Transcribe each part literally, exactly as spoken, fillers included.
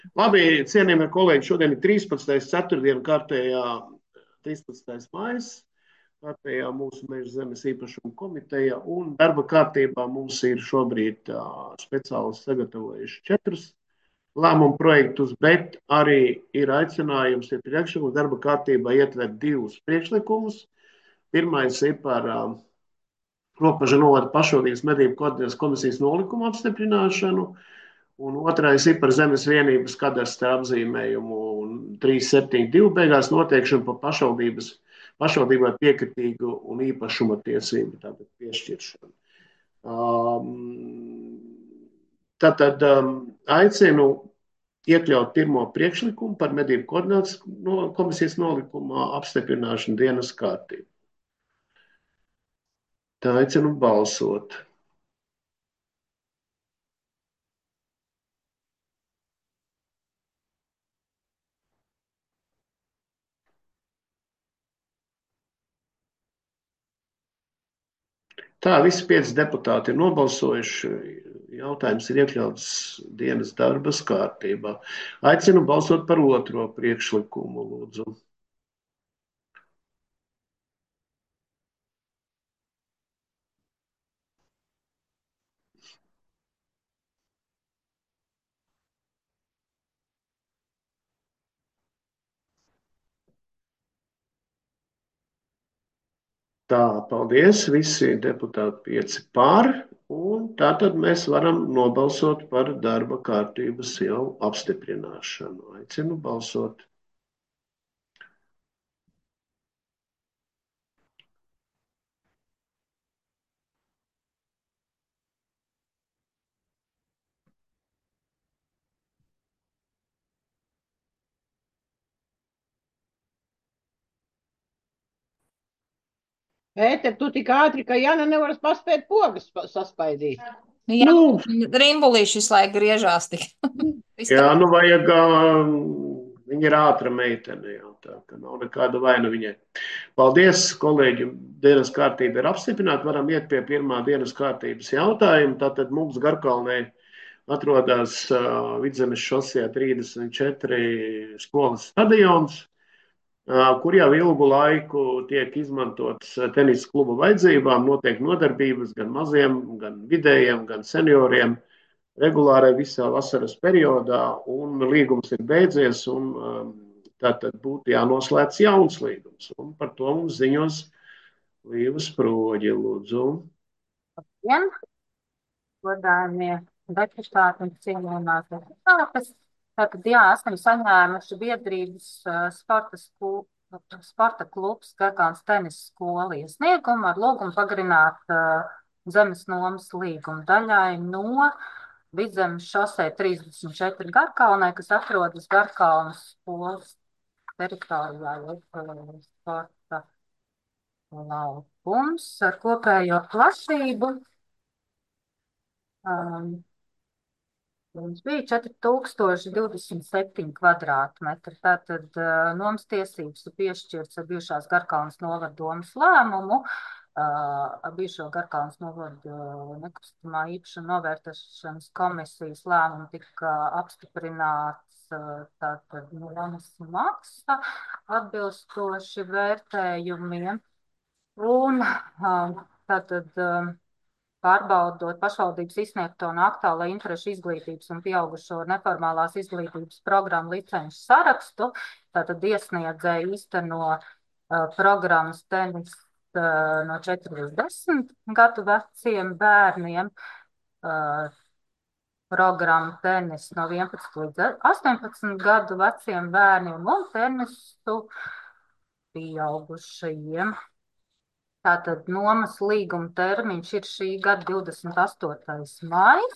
Labi, cienījamie kolēģi, šodien ir trīspadsmitais ceturtdiena kārtējā trīspadsmitais maijs, kārtējā mūsu Meža zemes īpašuma komiteja, un darba kārtībā mums ir šobrīd uh, speciālisti sagatavojuši četrus lēmumu projektus, bet arī ir aicinājums, ir priekšlikums darba kārtībā ietvert divus priekšlikumus. Pirmais ir par uh, Ropaža novada pašvaldības medību koordinēšanas komisijas nolikumu apstiprināšanu, un otrais ir par zemes vienības kadastra apzīmējumu trīs septiņi divi beigās noteikšanu par pašvaldības, pašvaldībai piekritīgu un īpašuma tiesību tātad piešķiršanu. Um, tātad um, aicinu iekļaut pirmo priekšlikumu par medību koordinācijas komisijas nolikumā apstiprināšanu dienas kārtību. Tā aicinu balsot. Tā, visi pieci deputāti ir nobalsojuši. Jautājums ir iekļauts dienas darbas kārtībā. Aicinu balsot par otro priekšlikumu, lūdzu. Tā, paldies. Visi deputāti pieci pār. Un tātad mēs varam nobalsot par darba kārtības jau apstiprināšanu. Aicinu balsot. Pēter, tu tik ātri, ka Jana nevar paspēt pogas saspaidīt. Nu, jā, Nu, rimbulīši visu laiku griežās tik. jā, nu vajag, um, viņa ir ātra meitene, jau tā, ka nav nekāda vaina viņai. Paldies, kolēģi, dienas kārtība ir apstiprināta. Varam iet pie pirmā dienas kārtības jautājuma. Tātad mums Garkalnē atrodas uh, Vidzemes šosejā trīsdesmit četri skolas stadions, uh, kur jau ilgu laiku tiek izmantots tenisa kluba vajadzībām, notiek nodarbības gan maziem, gan vidējiem, gan senioriem, regulārai visā vasaras periodā, un līgums ir beidzies, un um, tātad būtu jānoslēdz jauns līgums. Un par to mums ziņos Līva Sproģi, lūdzu. Labdien, godājumie deputāti un cienījumās deputātes. Tātad, jā, esam saņēmuši biedrības uh, sporta, skū, sporta klubs Garkalnes tenisa skola iesniegumu ar lūgumu pagarināt uh, zemes nomas līgumu daļai no Vidzemes šoseja trīsdesmit četri Garkalnē, kas atrodas Garkalnes skolas teritorijā, uh, sporta laukums ar kopējo plašību. Um, Mums bija četri tūkstoši divdesmit septiņi kvadrātmetri. Tātad uh, nomas tiesības ir piešķirts ar bijušās Garkalnes novada domas lēmumu. Uh, bijušo Garkalnes novada uh, nekustamā īpašuma novērtēšanas komisijas lēmumu tika apstiprināts uh, tātad nomas maksa atbilstoši vērtējumiem. Un uh, tātad uh, pārbaudot pašvaldības izsniegto un aktuālo interešu izglītības un pieaugušo neformālās izglītības programmu licenšu sarakstu, tātad iesniedzēja īsteno uh, programmas tenis uh, no četri līdz desmit gadu veciem bērniem, uh, programmu tenis no vienpadsmit līdz astoņpadsmit gadu veciem bērniem un tenisu pieaugušajiem. Tātad nomas līguma termiņš ir šī gada divdesmit astotais maijs.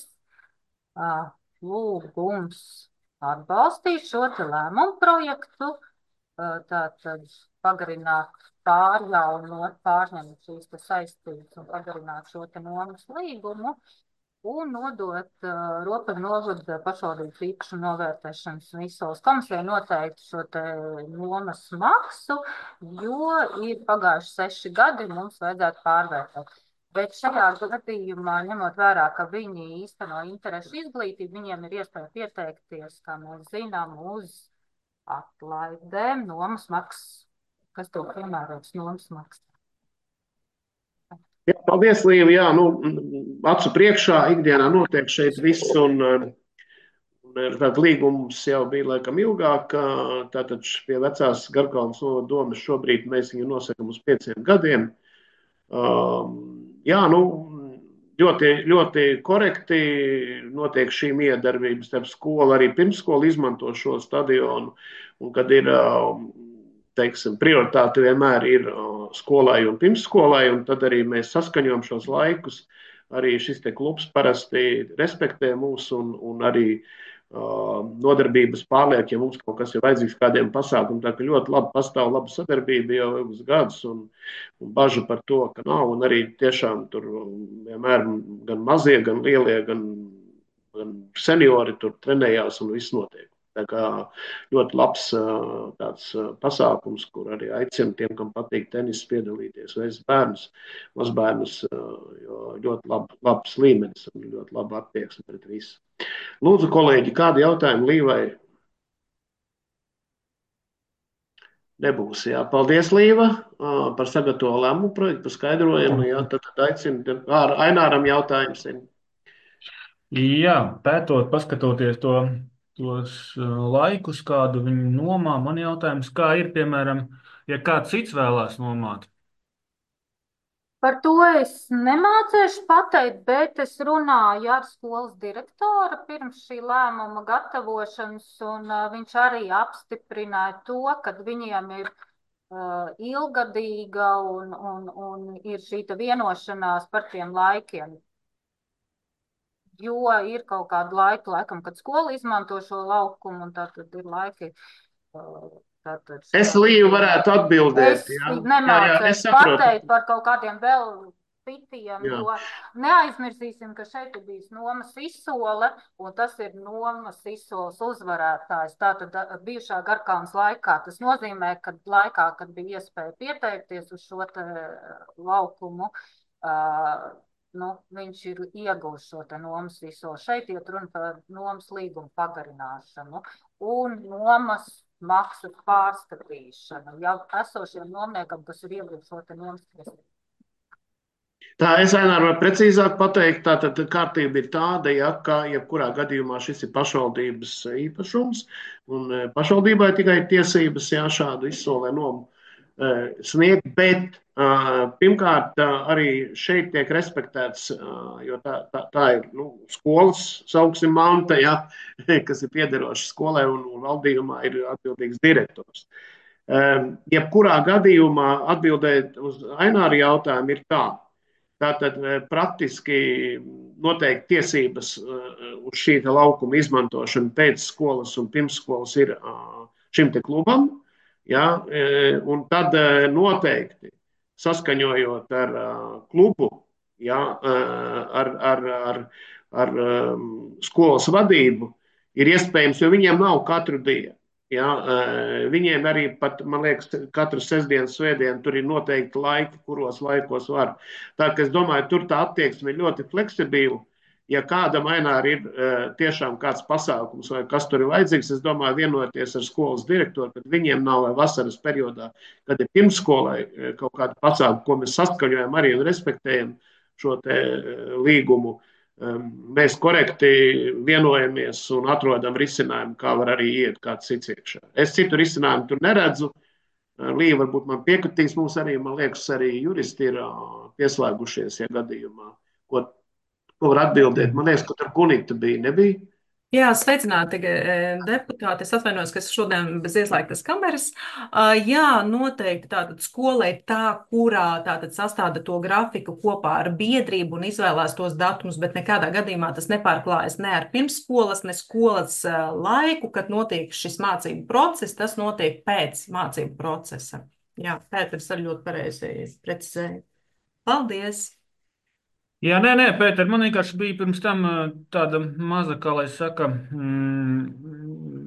Lūgums atbalstīt šo te lēmumu projektu. Tātad pagarināt pārjaunot, pārņemt šīs te saistības un pagarināt šo te nomas līgumu un nodot uh, Ropažu novada pašvaldības īpašuma novērtēšanas un izsoles komisijai noteikti šo te nomas maksu, jo ir pagājuši seši gadi, mums vajadzētu pārvērtēt. Bet šajā gadījumā, ņemot vērā, ka viņi īsteno interešu izglītību, viņiem ir iespēja pieteikties, kā mēs zinām, uz atlaidēm, nomas maksas, kas to piemērots nomas maksas. Jā, paldies, Līva. Jā, nu, acu priekšā ikdienā notiek šeit viss, un, un tātad līgums jau bija laikam ilgāk. Tātad pie vecās Garkalnes novada domes šobrīd mēs viņu nosakam uz pieciem gadiem. Um, jā, nu, ļoti, ļoti korekti notiek šī miedarbības starp skolu, arī pirmsskolu izmanto šo stadionu, un kad ir, teiksim, prioritāte vienmēr ir skolai un pirmsskolai, un tad arī mēs saskaņojam šos laikus. Arī šis te klubs parasti respektē mūs un, un arī uh, nodarbības pārliek, ja mums kaut kas ir vajadzīgs kādiem pasākumiem. Tā ka ļoti labi pastāv laba sadarbība jau ilgus gadus un, un bažu par to, ka nav. Un arī tiešām tur vienmēr gan mazie, gan lielie, gan, gan seniori tur trenējās un viss notiek. Tā kā ļoti labs tāds pasākums, kur arī aicina tiem, kam patīk tenis, piedalīties, veids bērnus, mazbērnus, jo ļoti lab, labs līmenis un ļoti laba attieksme pret visu. Lūdzu, kolēģi, kādi jautājumi Līvai? Nebūs, jā. Paldies, Līva, par sagatavo lēmumu projektu, par skaidrojumu. Jā, tad, tad aicinu ar Aināram jautājums. Jā, pētot, paskatoties to tos laikus, kādu viņi nomā. Man jautājums, kā ir, piemēram, ja kāds cits vēlās nomāt? Par to es nemācēšu pateikt, bet es runāju ar skolas direktoru pirms šī lēmuma gatavošanas, un uh, viņš arī apstiprināja to, ka viņiem ir uh, ilgadīga un, un, un ir šī vienošanās par tiem laikiem. Jo ir kaut kādu laiku, laikam, kad skola izmanto šo laukumu, un tad ir laiki. Tātad, es Līvu varētu atbildēt. Es nemācēšu pateikt par kaut kādiem vēl pitiem, jā. Jo neaizmirsīsim, ka šeit ir bijis nomas izsole, un tas ir nomas izsoles uzvarētājs. Tātad bijušā Garkalnes laikā. Tas nozīmē, ka laikā, kad bija iespēja pieteikties uz šo te laukumu, uh, Nu, viņš ir ieguvis šo te nomas izsoli. Šeit iet runa par nomas līgumu pagarināšanu un nomas maksu pārskatīšanu jau esošiem nomniekam, kas ir ieguvis šo te nomas tiesību. Tā es Ainār varu precīzāk pateikt, tātad kārtība ir tāda, ja, ka jebkurā gadījumā šis ir pašvaldības īpašums, un pašvaldībai tikai tiesības, jā, šādu izsolē nomu sniegt, bet uh, pirmkārt uh, arī šeit tiek respektēts, uh, jo tā, tā, tā ir nu, skolas, sauksim, manta, ja, kas ir piederoša skolai un, un valdījumā ir atbildīgs direktors. Um, jebkurā gadījumā atbildēt uz Aināra jautājumu ir tā. Tātad praktiski noteikti tiesības uh, uz šī laukuma izmantošanu pēc skolas un pirmsskolas ir uh, šim te klubam. Ja, un tad noteikti saskaņojot ar klubu, ja, ar, ar, ar, ar skolas vadību, ir iespējams, jo viņiem nav katru dienu. Ja, viņiem arī pat, man liekas, katru sestdienu, svētdienu tur ir noteikti laiki, kuros laikos var. Tā kā es domāju, tur tā attieksme ir ļoti fleksibila. Ja kādam Ainār ir tiešām kāds pasākums vai kas tur ir vajadzīgs, es domāju, vienoties ar skolas direktoru, kad viņiem nav vai vasaras periodā, kad ir pirmsskolai kaut kāda pasākuma, ko mēs saskaņojam arī un respektējam šo te līgumu. Mēs korekti vienojamies un atrodam risinājumu, kā var arī iet kāds cits iekšā. Es citu risinājumu tur neredzu. Līva varbūt man piekritīs, mums arī, man liekas, arī juristi ir pieslēgušies, ja gadījumā, ko Ko var atbildēt? Man liekas, ka tur Gunita bija, nebija? Jā, sveicināti deputāti. Es atvainojos, ka es šodien bez ieslēgtas kameras. Jā, noteikti tātad skolai tā, kurā tātad sastāda to grafiku kopā ar biedrību un izvēlās tos datumus, bet nekādā gadījumā tas nepārklājas ne ar pirmsskolas, ne skolas laiku, kad notiek šis mācību process, tas notiek pēc mācību procesa. Jā, Pēters arī ļoti pareizi precizēja. Paldies! Jā, nē, nē, Pēter, man vienkārši bija pirms tam tāda maza, kā lai saka, mm,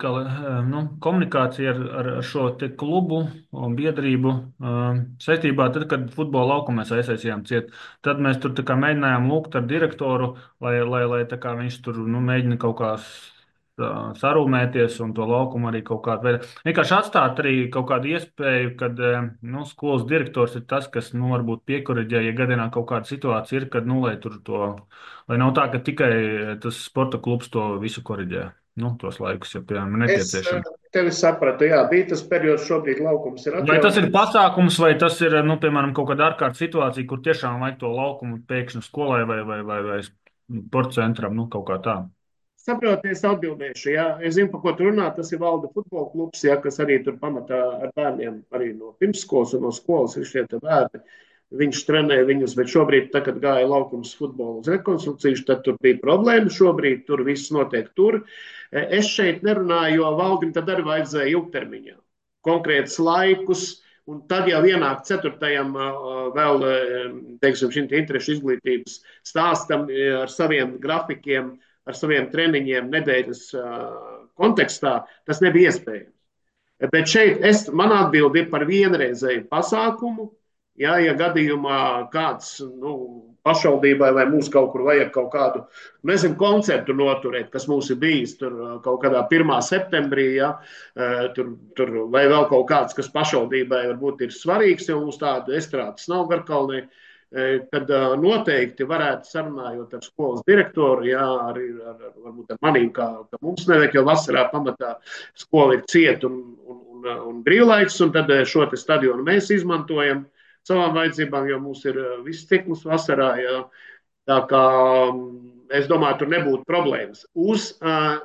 kā, eh, nu, komunikācija ar, ar, ar šo te klubu un biedrību eh, saistībā, tad, kad futbola laukumu mēs aizsaistījām ciet, tad mēs tur tā kā mēģinājām lūgt ar direktoru, lai, lai, lai tā kā viņš tur, nu, mēģina kaut kā uh, sarūmēties un to laukumu arī kaut kādā veidā. Vienkārši atstāt arī kaut kādu iespēju, kad eh, nu, skolas direktors ir tas, kas, nu, varbūt piekoriģē, ja gadījumā kaut kāda situācija ir, kad, nu, lai tur to, lai nav tā, ka tikai tas sporta klubs to visu koriģē. Nu, tos laikus, ja piemēram ir Es eh, nepieciešams. tevi sapratu, jā, bija tas periods, šobrīd laukums ir Vai tas ir atjaunots. pasākums, vai tas ir, nu, piemēram, kaut kāda ārkārtas situācija, kur tiešām vajag to laukumu pēkšņi skolai vai, vai, vai, vai sporta centram, nu, kaut kā tā. Saprotu, es atbildēšu. Jā. Es zinu, par ko tu runā. Tas ir Valda futbola klubs, jā, kas arī tur pamatā ar bērniem, arī no pirmsskolas un no skolas ir šie te bērni. Viņš trenē viņus, bet šobrīd, tā, kad gāja laukums futbola uz rekonstrukciju, tad tur bija problēma. Šobrīd tur viss notiek tur. Es šeit nerunāju, jo Valdim tad arī vajadzēja ilgtermiņā. Konkrētus laikus, un tad jau ienāk ceturtajam vēl, teiksim, šim interešu izglītības stāstam ar saviem grafikiem, ar saviem treniņiem nedēļas kontekstā, tas nebija iespējams. Bet šeit es, man atbildi ir par vienreizēju pasākumu. Ja, ja gadījumā kāds nu, pašvaldībai vai mums kaut kur vajag kaut kādu, nezinu, koncertu noturēt, kas mums ir bijis tur kaut kādā pirmā septembrī, ja, tur, tur, vai vēl kaut kāds, kas pašvaldībai varbūt ir svarīgs, jo mums tāda estrādes nav Garkalnī, kad noteikti varētu sarunājot ar skolas direktoru, jā, arī ar, ar, varbūt ar manīm, kā, ka mums nevajag, jo vasarā pamatā skola ir ciet un, un, un, un brīvlaiks, un tad šo te stadionu mēs izmantojam savām vajadzībām, jo mums ir viss ciklus vasarā, jā. Tā kā es domāju, tur nebūtu problēmas uz uh,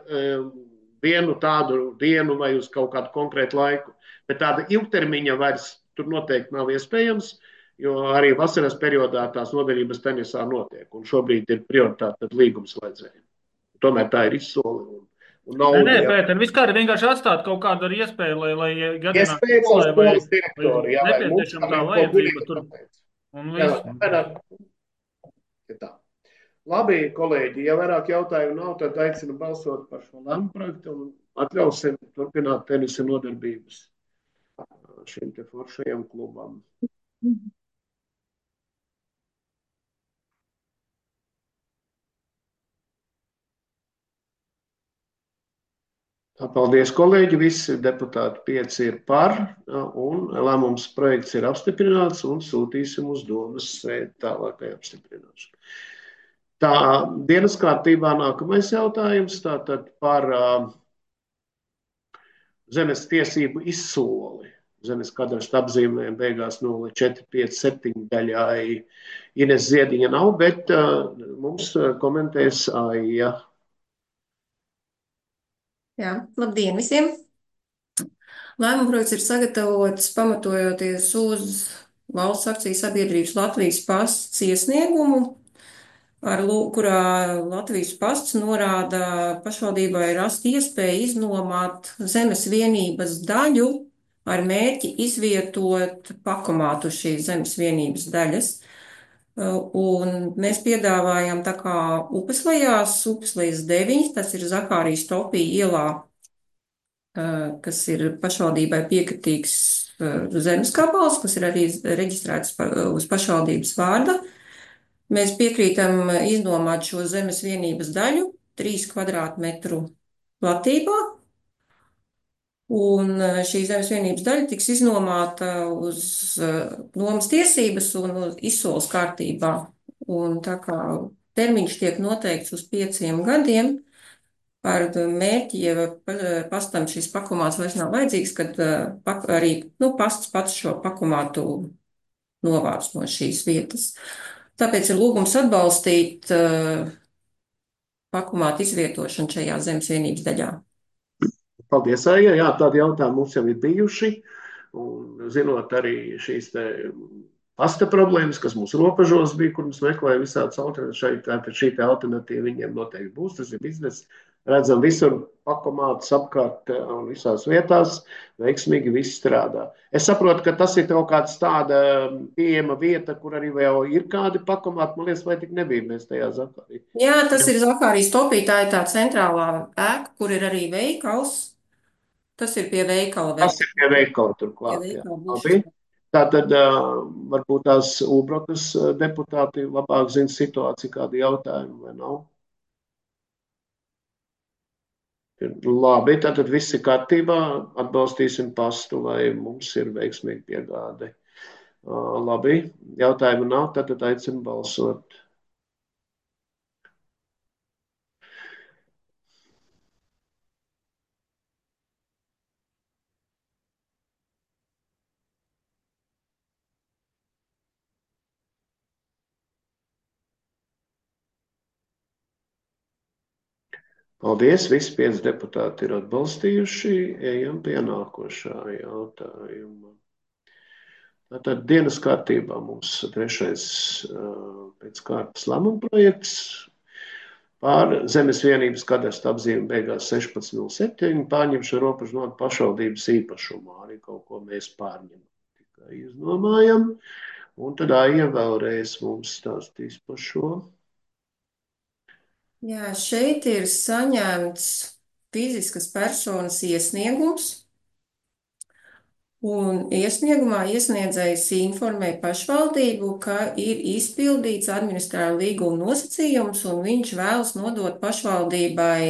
vienu tādu dienu vai uz kaut kādu konkrētu laiku, bet tāda ilgtermiņa vairs tur noteikti nav iespējams, jo arī vasaras periodā tās nodarbības tenisā notiek, un šobrīd ir prioritāte tad līgumslēdzējiem. Tomēr tā ir izsoli. Un, un Nē, nē, nauda, Pēter, vispār vienkārši atstāt kaut kādu ar iespēju, lai, lai gadījumā iespējas uz skolai vai, skolas direktoru, jā, vai mums, nepieciešama tā ko vajadzība gudīgi tur. pateic. Un Jā, viss. vairāk, ja tā. Labi, kolēģi, ja vairāk jautājumu nav, tad aicinu balsot par šo lēmumu projektu un atļausim turpināt tenisa nodarbības šim te foršajam klubam. Paldies, kolēģi. Visi deputāti pieci ir par, un lēmums projekts ir apstiprināts, un sūtīsim uz domas sēdi tālākai apstiprināšanai. Tā dienas kārtībā nākamais jautājums, tātad par uh, zemes tiesību izsoli. Zemes kadastra apzīmējuma beigās nulle četri pieci septiņi daļai Ines Ziediņa nav, bet uh, mums komentēs Aija. Jā, labdien visiem! Lēmuma projekts ir sagatavots pamatojoties uz valsts akciju sabiedrības Latvijas pasts iesniegumu, ar, kurā Latvijas pasts norāda pašvaldībai rast iespēju iznomāt zemes vienības daļu ar mērķi izvietot pakomātu šīs zemes vienības daļas. Un mēs piedāvājam tā kā Upeslejās, Upeslējas deviņi, tas ir Zakārijas Topī ielā, kas ir pašvaldībai piekritīgs zemes gabals, kas ir arī reģistrēts uz pašvaldības vārda. Mēs piekrītam iznomāt šo zemes vienības daļu trīs kvadrātmetru platībā. Un šī zemes vienības daļa tiks iznomāta uz nomas tiesības un uz izsoles kārtībā. Un tā kā termiņš tiek noteikts uz pieciem gadiem, ar mērķi, ja pastam šis pakomāts vairs nav vajadzīgs, kad arī nu, pasts pats šo pakomātu novāc no šīs vietas. Tāpēc ir lūgums atbalstīt pakomātu izvietošanu šajā zemes vienības daļā. Paldies, Aija. Jā, tādi jautājumi mums jau ir bijuši. Un, zinot arī šīs te pasta problēmas, kas mums robežos bija, kur mums meklēja visādas alternatīvas, tātad šī te alternatīva viņiem noteikti būs. Tas ir bizness. Redzam visur pakomātus apkārt un visās vietās. Veiksmīgi viss strādā. Es saprotu, ka tas ir kaut kāds tāda pieejama vieta, kur arī vēl ir kādi pakomāti. Man liekas, vai tik nebija mēs tajā Zakārī. Jā, tas ir Zakārijas Topī, tā ir tā centrālā ēka, kur ir arī veikals. Tas ir pie veikala vēl. Tas ir pie veikala Pie turklāt. Jā. veikala Labi. būs. Tātad uh, varbūt tās Ūbrokas uh, deputāti labāk zina situāciju, kādi jautājumi vai nav. Labi, tātad viss ir kārtībā, atbalstīsim pastu, lai mums ir veiksmīgi piegāde. Uh, labi, jautājumu nav, tātad aicinu balsot. Paldies, visi pieci deputāti ir atbalstījuši. Ejam pie nākošā jautājuma. Tātad dienas kārtībā mums trešais pēc kārtas lēmuma projekts par zemes vienības kadastra apzīmi beigās sešpadsmit nulle septiņi pārņemšanu robežu notu pašvaldības īpašumā. Arī kaut ko mēs pārņemam, tikai iznomājam. Un tad Aija vēlreiz mums stāstīs par šo. Jā, šeit ir saņemts fiziskas personas iesniegums, un iesniegumā iesniedzējs informē pašvaldību, ka ir izpildīts administrāla līguma nosacījums, un viņš vēlas nodot pašvaldībai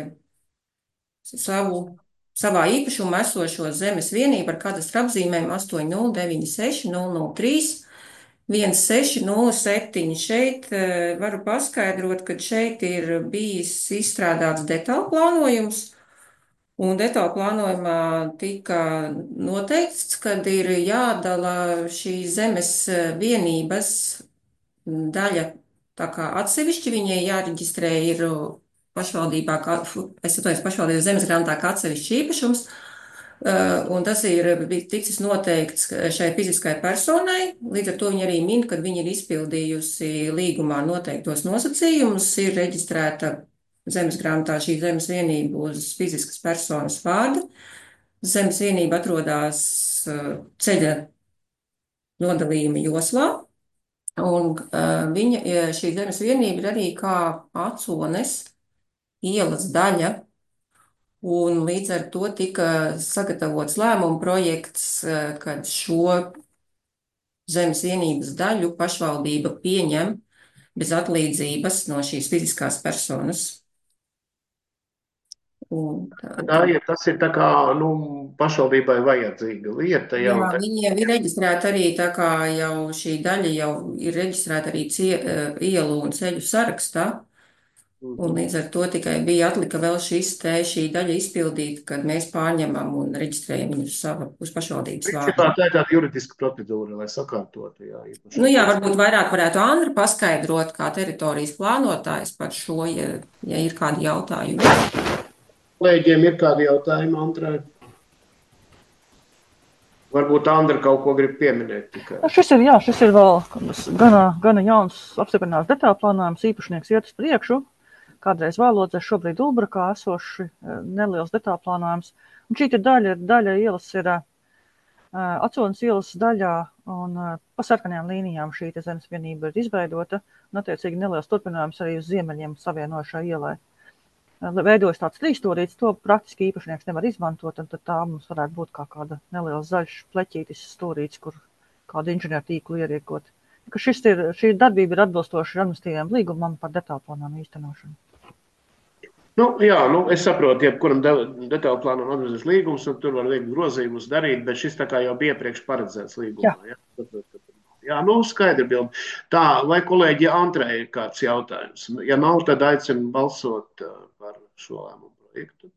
savu, savā īpašumā esošo zemes vienību ar kadastra apzīmēm astoņi nulle deviņi seši nulle nulle trīs viens seši nulle septiņi. Šeit uh, varu paskaidrot, ka šeit ir bijis izstrādāts detālu plānojums, un detālu plānojumā tika noteikts, ka ir jādala šīs zemes vienības daļa tā kā atsevišķi, viņai jāreģistrē ir pašvaldībā, kā, es atvainojos, pašvaldības zemes grāmatā kā atsevišķi īpašums. Uh, un tas ir ticis noteikts šai fiziskai personai, līdz ar to viņa arī min, kad viņa ir izpildījusi līgumā noteiktos nosacījumus, ir reģistrēta zemes grāmatā šī zemes vienība uz fiziskas personas vārda. Zemes vienība atrodas uh, ceļa nodalījuma joslā, un uh, viņa, šī zemes vienība ir arī kā Acones ielas daļa. Un līdz ar to tika sagatavots lēmuma projekts, kad šo zemes vienības daļu pašvaldība pieņem bez atlīdzības no šīs fiziskās personas. Un tā, Tā ir, tas ir tā kā nu, pašvaldībai vajadzīga lieta. jā, Jau, viņi jau ir reģistrēti arī tā kā jau šī daļa jau ir reģistrēta arī cie, ielu un ceļu sarakstā. Un līdz ar to tikai bija atlika vēl šis te, šī daļa izpildīt, kad mēs pārņemam un reģistrējam viņu uz sava, uz pašvaldības principā, vārdu. tā ir tāda juridiska procedūra, lai sakārtotu. Jā, Nu jā, varbūt vairāk varētu Andra paskaidrot, kā teritorijas plānotājs par šo, ja, ja ir kādi jautājumi. Kolēģiem ir kādi jautājumi, Andrai? Varbūt Andra kaut ko grib pieminēt tikai. Šis ir, jā, šis ir vēl gana, gana jauns apstiprināts detālu plānojums, īpašnieks iet uz priekšu. Kādreiz Vālodzē, šobrīd Ulbrakā esoši neliels detālu plānojums. Un šī daļa, daļa ielas ir uh, Aconas ielas daļā, un uh, pa sarkanajām līnijām šī zemes vienība ir izveidota, un attiecīgi neliels turpinājums arī uz ziemeļiem savienošā ielai. Uh, veidojas tāds trīsstūrīts, to praktiski īpašnieks nevar izmantot, un tad tā mums varētu būt kā kāda neliels zaļš pleķītis stūrīts, kur kādu inženieru tīklu ierīkot. Ka šis ir, šī darbība ir atbilstoši administratīvajam līgumam par detālu plānojumu īstenošanu. Nu, jā, nu, es saprotu, ja kuram detālu plānam atbilstošs līgums, un tur var veikt grozījumus darīt, bet šis tā kā jau bija iepriekš paredzēts līgumā. Jā, jā, jā nu, skaidri bildi. Tā, vai kolēģi Andrei ir kāds jautājums? Ja nav, tad aicinu balsot par šo lēmumu projektu.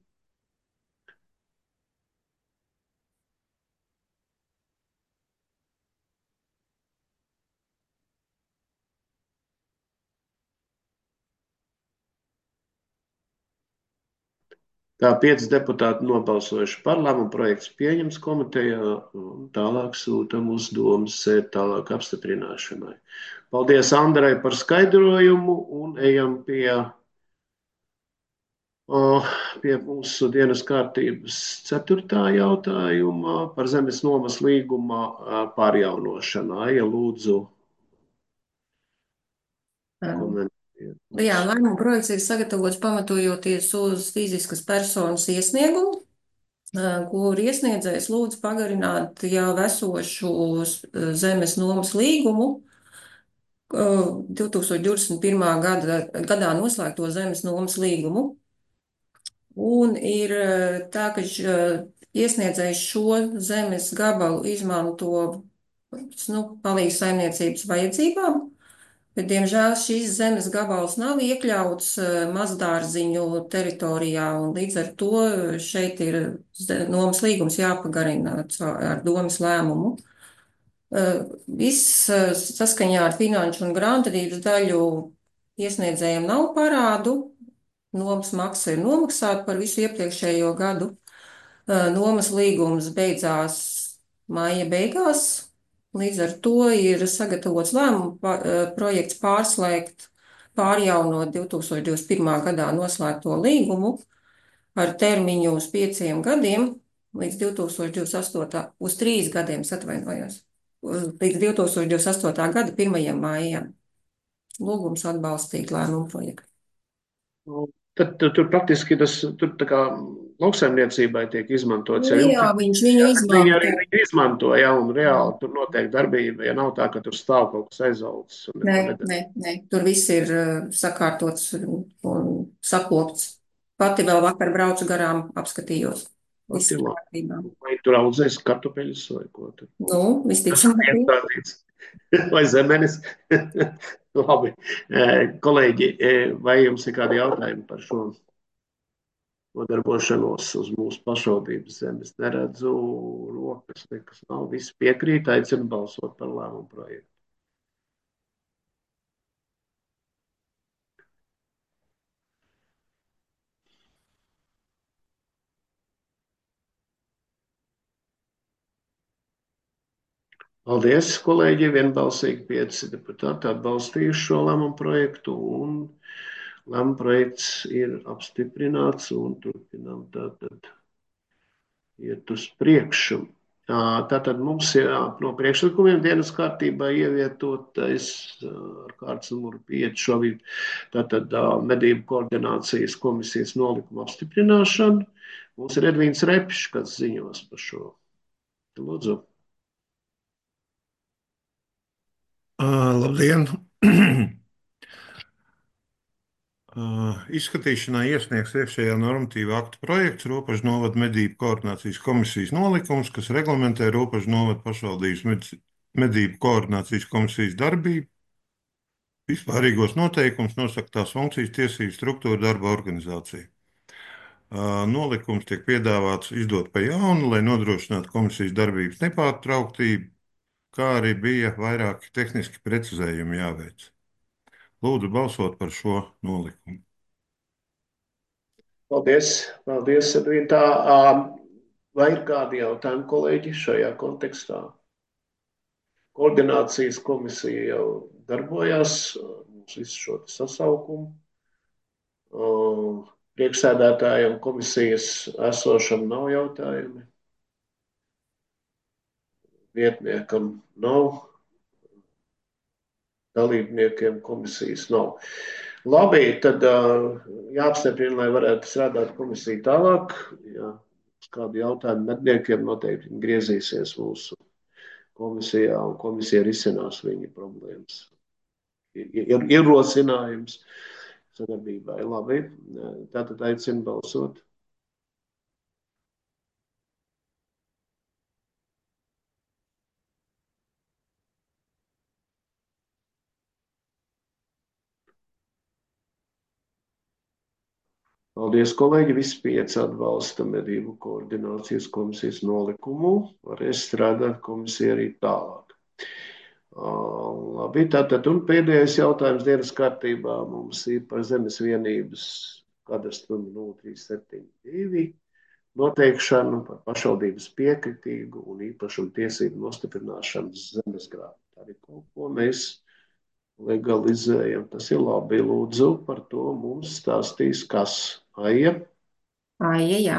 Tā pieci deputāti nobalsojuši par lēmumu projekts pieņems komitejā un tālāk sūtam uz domas sēdi tālāk apstiprināšanai. Paldies Andrai par skaidrojumu un ejam pie, oh, pie mūsu dienas kārtības ceturtā jautājuma par zemes nomas līguma pārjaunošanu. Aija, lūdzu, komentēt. Jā, lēmuma projekts ir sagatavots pamatojoties uz fiziskas personas iesniegumu, kur iesniedzējs lūdz pagarināt jau esošu zemes nomas līgumu divtūkstoš divdesmit pirmā gada, gadā noslēgto zemes nomas līgumu. Un ir tā, ka iesniedzējs šo zemes gabalu izmanto nu, palīdz saimniecības vajadzībām, bet, diemžēl, šis zemes gabals nav iekļauts mazdārziņu teritorijā, un līdz ar to šeit ir nomas līgums jāpagarina ar domas lēmumu. Viss saskaņā ar finanšu un grāmatvedības daļu iesniedzējiem nav parādu. Nomas maksa ir nomaksāta par visu iepriekšējo gadu. Nomas līgums beidzās maija beigās. Līdz ar to ir sagatavots lēmumu projekts pārslēgt, pārjaunot divtūkstoš divdesmit pirmā gadā noslēgto līgumu ar termiņu uz pieciem gadiem līdz divtūkstoš divdesmit astotā. uz trīs gadiem, atvainojos, līdz divtūkstoš divdesmit astotā gada pirmajam maijam. Lūgums atbalstīt lēmumu projektu. Tad, tad tur praktiski tas tur tā kā lauksaimniecībai tiek izmantots. Nu, jā, viņš viņu izmanto. Viņi arī viņu izmanto, jā, un reāli tur notiek darbība, ja nav tā, ka tur stāv kaut kas aizaudzis. Nē, nē, nē, tur viss ir sakārtots un sakopts. Pati vēl vakar braucu garām, apskatījos. Viss ir kārtībā. Vai tur audzēs kartupeļus vai ko tur? Nu, visticamāk. Vai zemenis? Labi. Kolēģi, vai jums ir kādi jautājumi par šo nodarbošanos uz mūsu pašvaldības zemes? Neredzu rokas, nekas nav. Visi piekrīt, aicinu balsot par lēmumu projektu. Paldies, kolēģi, vienbalsīgi pieci deputāti atbalstījuši šo lēmumu projektu, un lēmumu projekts ir apstiprināts, un turpinām tātad iet uz priekšu. Tātad mums ir no priekšlikumiem dienas kārtībā ievietotais ar kārtas numuru pieci šobrīd tātad medību koordinācijas komisijas nolikuma apstiprināšana. Mums ir Edvīns Repšs, kas ziņos par šo. Lūdzu. Uh, labdien! uh, izskatīšanai iesniegs iekšējā normatīva akta projekts Ropažu novada medību koordinācijas komisijas nolikums, kas reglamentē Ropažu novada pašvaldības med medību koordinācijas komisijas darbību, vispārīgos noteikumus, nosaka tās funkcijas, tiesības, struktūra, darba organizācija. Uh, nolikums tiek piedāvāts izdot pa jaunu, lai nodrošinātu komisijas darbības nepārtrauktību, kā arī bija vairāki tehniski precizējumi jāveic. Lūdzu balsot par šo nolikumu. Paldies, paldies, Edvīn. Tā, vai ir kādi jautājumi, kolēģi, šajā kontekstā? Koordinācijas komisija jau darbojās, mums visu šo sasaukumu. Priekšsēdētājiem komisijas esošam nav jautājumi. Vietniekam nav, dalībniekiem komisijas nav. Labi, tad jāapstiprina, lai varētu strādāt komisija tālāk. Ja kādi jautājumi medniekiem noteikti griezīsies mūsu komisijā, un komisija risinās viņa problēmas. Ir ierosinājums sadarbībai. Labi, tātad aicinu balsot. Paldies, kolēģi. Visi pieci atbalsta medību koordinācijas komisijas nolikumu. Varēs strādāt komisija arī tālāk. Labi, tātad un pēdējais jautājums dienas kārtībā mums ir par zemes vienības kadastru nulle trīs septiņi divi noteikšanu par pašvaldības piekritīgu un īpašumu tiesību nostiprināšanu zemes grāmatā. Arī kaut ko mēs legalizējam. Tas ir labi. Lūdzu, par to mums stāstīs kas? Aija? Aija, jā.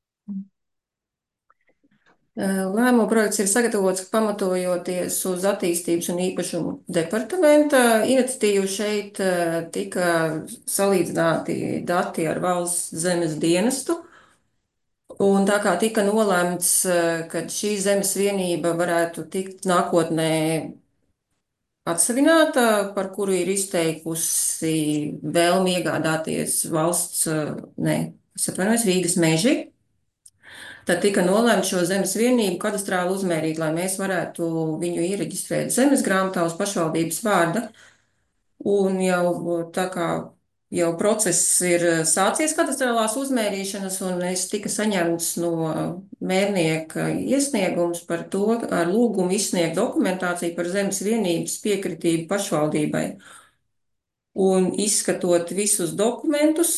Lēmuma projekts ir sagatavots pamatojoties uz attīstības un īpašumu departamenta iniciatīvu. Šeit tika salīdzināti dati ar valsts zemes dienestu. Un tā kā tika nolēmts, ka šī zemes vienība varētu tikt nākotnē atsevināta, par kuru ir izteikusi vēlmi iegādāties valsts, ne, es atvainojos, Rīgas meži, tad tika nolēmts šo zemes vienību kadastrāli uzmērīt, lai mēs varētu viņu iereģistrēt zemes grāmatā uz pašvaldības vārda. Un jau tā kā jau process ir sācies kadastrālās uzmērīšanas, un es tika saņemts no mērnieka iesniegums par to, ar lūgumu izsniegt dokumentāciju par zemes vienības piekritību pašvaldībai. Un izskatot visus dokumentus,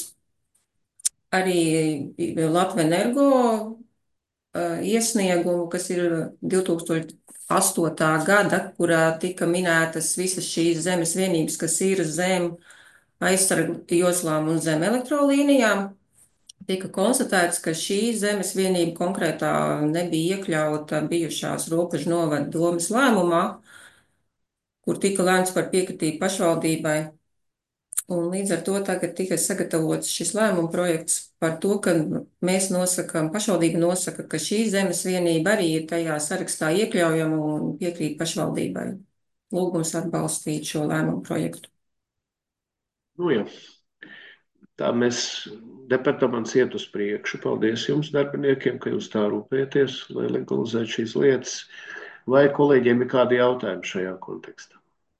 arī Latvenergo iesniegumu, kas ir divi tūkstoši astotā gada, kurā tika minētas visas šīs zemes vienības, kas ir zem aizsargu joslām un zem elektrolīnijām, tika konstatēts, ka šī zemes vienība konkrētā nebija iekļauta bijušās Robežu novada domes lēmumā, kur tika lēmts par piekritību pašvaldībai. Un līdz ar to tagad tika sagatavots šis lēmuma projekts par to, ka mēs nosakām, pašvaldība nosaka, ka šī zemes vienība arī ir tajā sarakstā iekļaujama un piekrīt pašvaldībai. Lūgums atbalstīt šo lēmumu projektu. Nu, jā. Tā mēs departaments iet uz priekšu. Paldies jums, darbiniekiem, ka jūs tā rūpēties, lai legalizētu šīs lietas. Vai kolēģiem ir kādi jautājumi šajā kontekstā?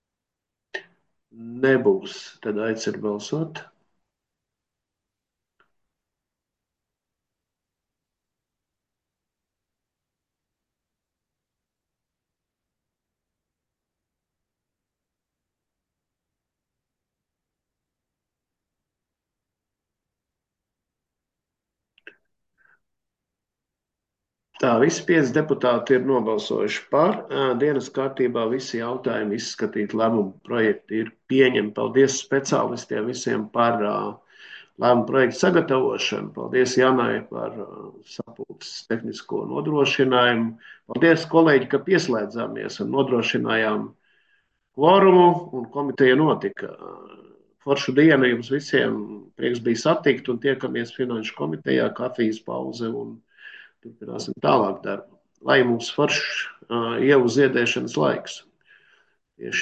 Nebūs. Tad aicinu balsot. Tā, visi pieci deputāti ir nobalsojuši par. Dienas kārtībā visi jautājumi izskatīt, lēmumu projekti ir pieņemti. Paldies speciālistiem visiem par lēmumu projektu sagatavošanu. Paldies Janai par sapulces tehnisko nodrošinājumu. Paldies, kolēģi, ka pieslēdzāmies un nodrošinājām kvorumu, un komiteja notika. Foršu dienu jums visiem, prieks bija satikt, un tiekamies Finanšu komitejā, kafijas pauze un turpināsim tālāk darbu. Lai mums foršs uh, ievu ziedēšanas laiks.